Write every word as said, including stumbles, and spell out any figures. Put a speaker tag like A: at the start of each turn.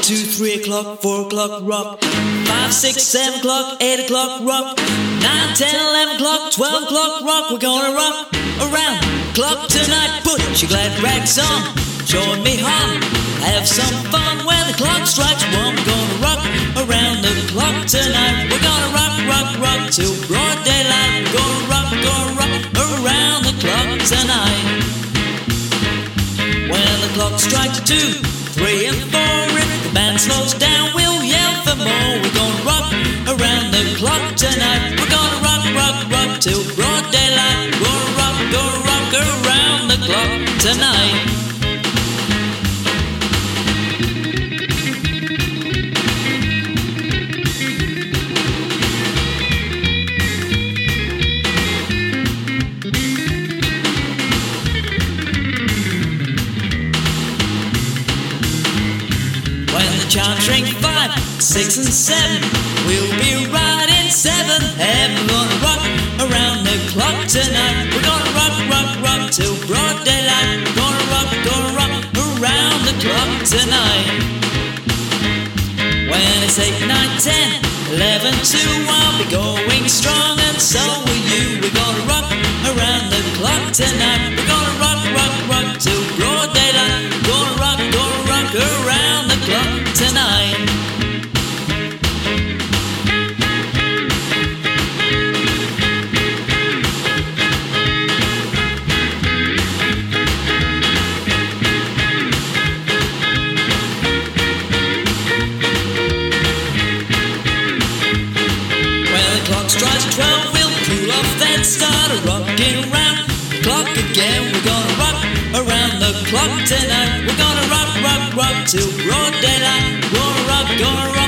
A: two, three o'clock, four o'clock, rock. Five, six, seven o'clock, eight o'clock, rock. Nine, ten, eleven o'clock, twelve o'clock, rock. We're gonna rock around the clock tonight. Put your glad rags on, join me home. Have some fun when the clock strikes one. We're gonna rock around the clock tonight. We're gonna rock, rock, rock till broad daylight. We're gonna rock, gonna rock around the clock tonight. When the clock strikes two, three and four, if the band slows down, we'll yell for more. We're gonna rock around the clock tonight. We're gonna rock, rock, rock till broad daylight. We're gonna rock, gonna rock around the clock tonight. Chimes ring five, six and seven. We'll be right in seventh heaven. We're gonna rock around the clock tonight. We're gonna rock, rock, rock till broad daylight. We're gonna rock, gonna rock around the clock tonight. When it's eight, nine, ten, eleven, two, I'll be going strong and so will you. We're gonna rock around the clock tonight. We're gonna rock, rock, rock till broad daylight. We're gonna rock, gonna rock around the clock tonight. When the clock strikes twelve, we'll cool off, then start a rocking around the clock again. We're gonna rock around the clock tonight. We're gonna rock, rock, rock till broad daylight. Gonna rock, gonna rock